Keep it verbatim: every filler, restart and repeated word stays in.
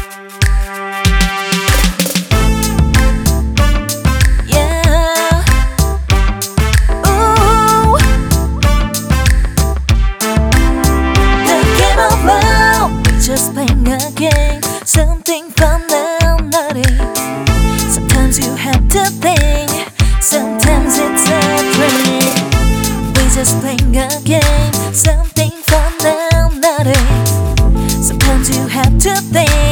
Just playing a game, something fun and naughty. Sometimes you have to think, sometimes it's a dream. We just playing a game, something fun and naughty. Sometimes you have to think.